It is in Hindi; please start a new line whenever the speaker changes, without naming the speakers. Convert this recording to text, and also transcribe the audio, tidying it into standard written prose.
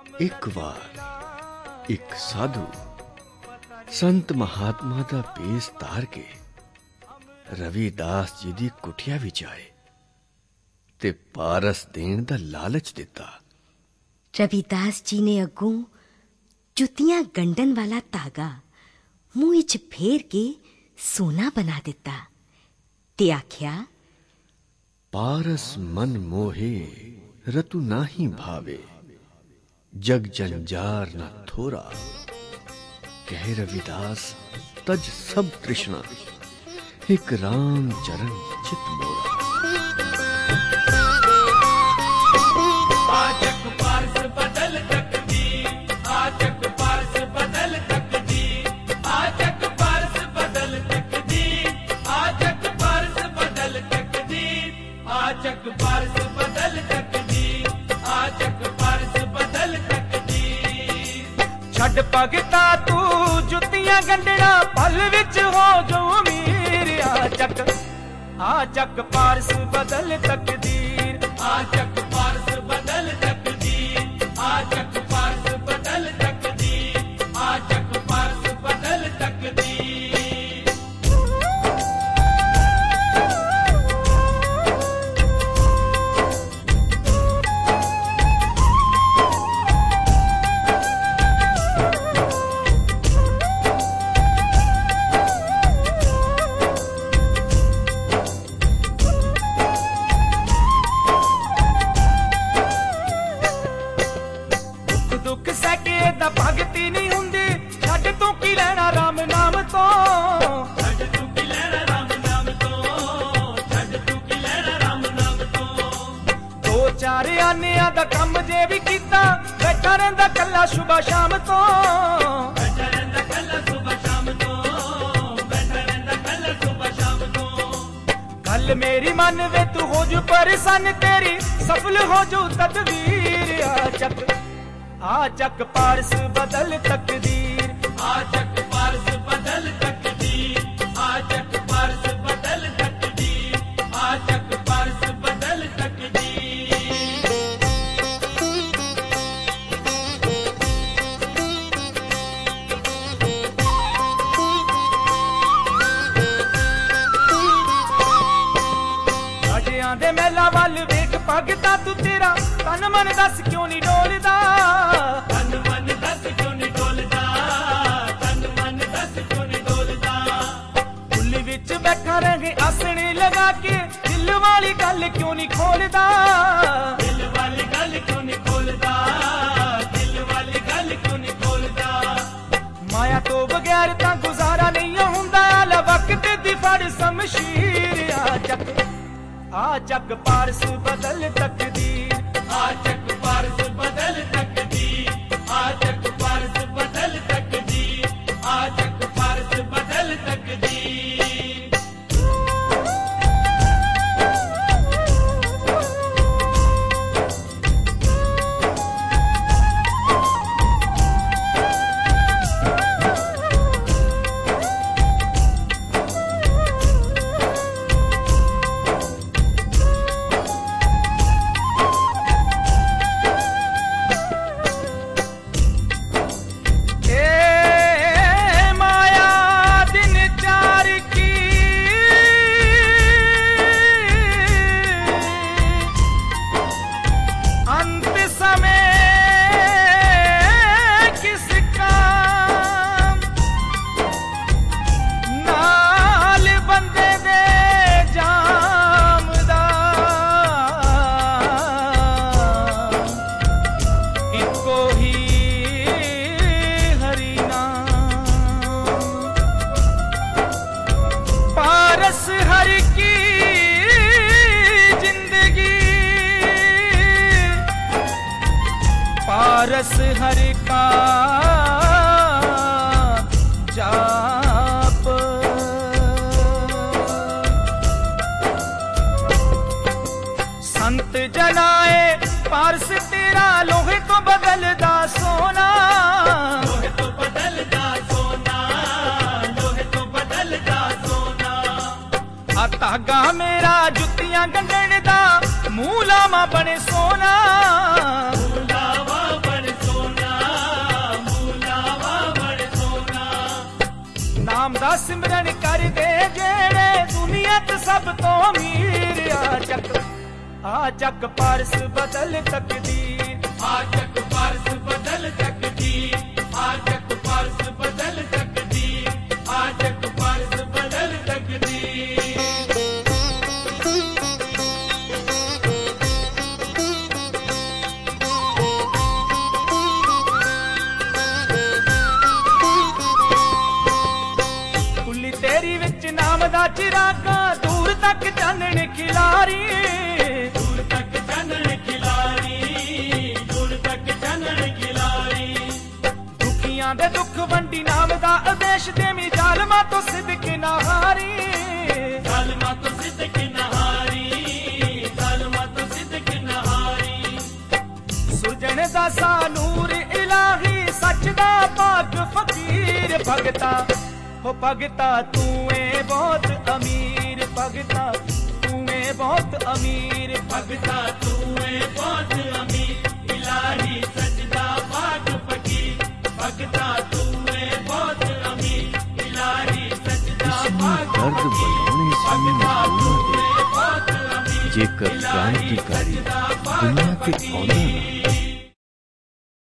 एक बार एक साधु संत महात्मा दा भेस तार के रविदास जी दी कुटिया विच आए ते पारस देण दा लालच दिता।
रविदास जी ने अगों जुतियां गंडन वाला धागा मुंह च फेर के सोना बना दिता ते आख्या,
पारस मन मोहे रतु नाही भावे, जग जंजार न थोरा, कह रविदास तज सब तृष्णा, एक राम चरण चित मोरा।
आजक पारस बदल तकदीर, आजक पारस बदल तकदीर, आजक पारस बदल तकदीर, आजक पारस बदल तकदीर, आजक पारस बदल तकदीर, आजक पारस बदल तकदीर। छड़ भगता तू जुतियां गंढना पल विच हो जो अमीर, आजक आजक पारस बदल तकदीर, आजक पारस बदल तकदीर, आजक पारस बदल तकदीर, आजक पारस बदल तकदीर। भगती नहीं हुंदी छड़ तू की लेना राम नाम तो, छड़ तू की लेना राम नाम तो, छड़ तू की लेना राम नाम तो। दो चार आनिया दा कम जे भी कीता, बैठा रहिंदा कल्ला सुबह शाम तो, बैठा रहिंदा कल्ला सुबह शाम तो, बैठा रहिंदा कल्ला सुबह शाम तो। गल मेरी मन वे तू हो जू परेशान, तेरी सफल हो जू तदवीर, आजक आजक पारस बदल तकदीर, आजक पारस बदल तकदीर, आजक पारस बदल तकदीर, आजक पारस बदल तकदीर। अजियां दे मेला वल वेख भगता तू तेरा तन मन दस क्यों नहीं डोलदा, तन मन दस क्यों नहीं डोलदा, तन मन दस क्यों नहीं डोलदा। फुल विच बैठा रहे आसने लगा के, दिल वाली गल क्यों नहीं खोलदा, दिल वाली गल क्यों नहीं खोलदा, दिल वाली गल क्यों नहीं खोलदा। माया तो बगैर तां गुजारा नहीं हुंदा, ला वक्त दी फड़ शमशीर, आजक आजक पारस बदल तकदीर, आजक पारस बदल तकदीर, आजक पारस बदल तकदीर, आजक पारस बदल तकदीर। पारस हरि का जाप, संत जनाए पारस तेरा, लोहे तो बदलदा सोना, लोहे तो बदलदा सोना, लोहे तो बदलदा सोना। आ धागा मेरा जुतियां गंढण दा, मूलावा बने सोना, मूलावा बने सोना। सिमरन कर दे जेड़े दुनिया च सब तो अमीर। आ चक पारस बदल तकदीर, आ चक पारस बदल तकदीर, आ चक पारस बदल तकदीर, आ चक पारस बदल तकदीर। तेरी विच नाम दा चिरागा दूर तक चानण खिलारी, दूर तक चानण खिलारी, दूर तक चानण खिलारी। दुखियां दे दुख वंडी नाम दा आदेश देवी जालमा तो सिद्दक नहारी, जालमा तो सिद्दक नहारी, जालमा तो सिद्दक नहारी। सुजन दा सा नूर इलाही सच दा पाक फकीर। भगता हो भगता तू है बहुत अमीर, भगता तू है बहुत अमीर, भगता तू है बहुत अमीर। इलाही सजदा पाक फकीर, भगता तू है बहुत अमीर। इलाही सजदा पाक
दर्द बनाने से
बहुत अमीर।
जेकर क्रांतिकारी दुनिया के औना